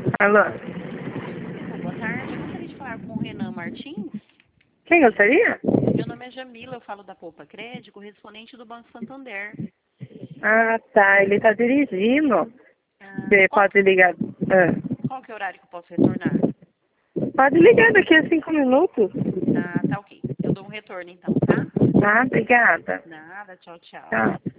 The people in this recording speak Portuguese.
Alô? Boa tarde, eu gostaria de falar com o Renan Martins. Quem gostaria? Meu nome é Jamila, eu falo da Poupa Crédito, correspondente do Banco Santander. Ah, tá. Ele tá dirigindo. Você Qual, pode ligar. qual que é o horário que eu posso retornar? Pode ligar daqui a 5 minutos. Ah, tá ok. Eu dou um retorno então, tá? Ah, obrigada. Nada, tchau, tchau. Tchau.